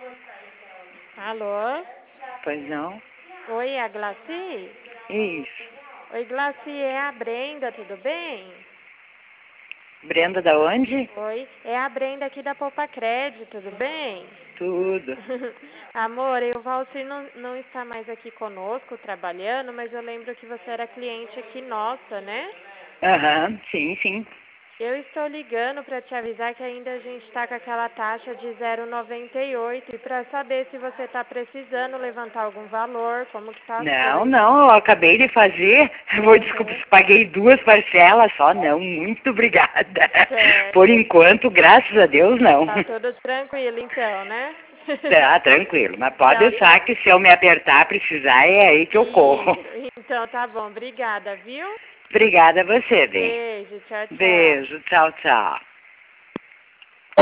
Alô? Pois não? Oi, é a Glaci? Isso. Oi, Glaci, é a Brenda, tudo bem? Brenda da onde? Oi, é a Brenda aqui da Poupa Crédito, tudo bem? Tudo. Amor, o Valcir não está mais aqui conosco trabalhando, mas eu lembro que você era cliente aqui nossa, né? Aham, sim, sim. Eu estou ligando para te avisar que ainda a gente está com aquela taxa de 0,98 e para saber se você está precisando levantar algum valor, como que tá as Não, coisas. não, eu acabei de fazer. Vou, desculpa, Uhum. paguei 2 parcelas só, não. Muito obrigada. Por Certo. enquanto, graças a Deus, não. Tá tudo tranquilo então, né? Tá, tranquilo. Mas pode Então deixar tá. que se eu me apertar, precisar, é aí que eu corro. Isso. Então tá bom. Obrigada, viu? Obrigada a você, bem. Beijo. Tchau, tchau. Beijo, tchau, tchau.